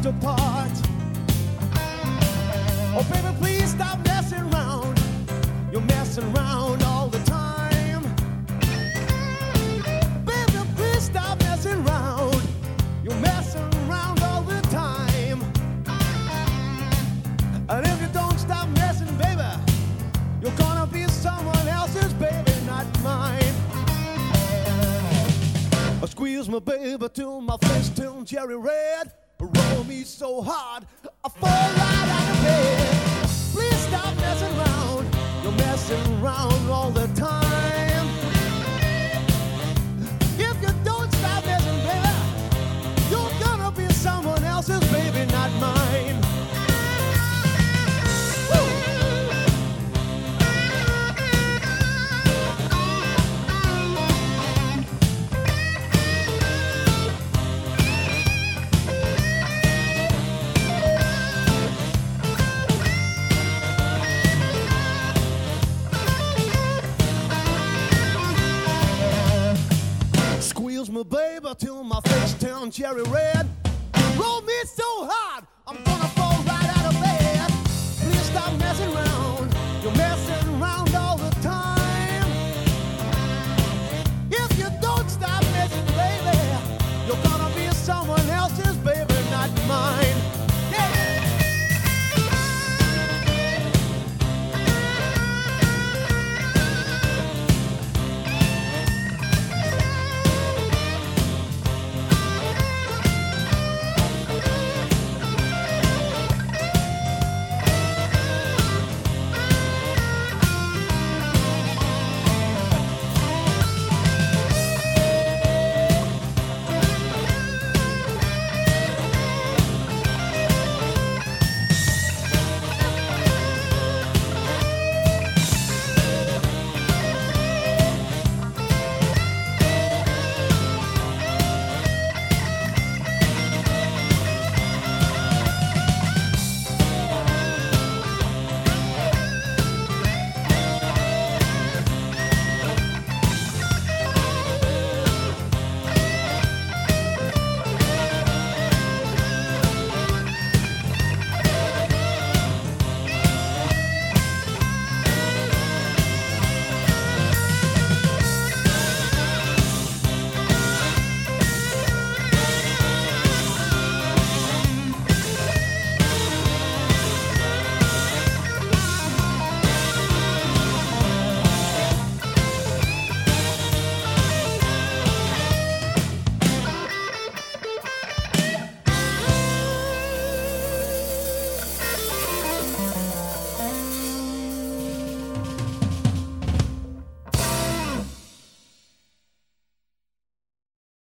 drift apart. Oh, baby, please stop messing around. You're messing around all the time. Baby, please stop messing around. You're messing around all the time. And if you don't stop messing, baby, you're gonna be someone else's baby, not mine. I squeeze my baby till my face turns cherry red. Roll me so hard, I fall right out of bed. Please stop messing around. You're messing around all the time. If you don't stop messing, baby, you're gonna be someone else's baby, not mine. My baby till my face turns cherry red. Roll me so hard, I'm gonna fall right out of bed. Please stop messing around.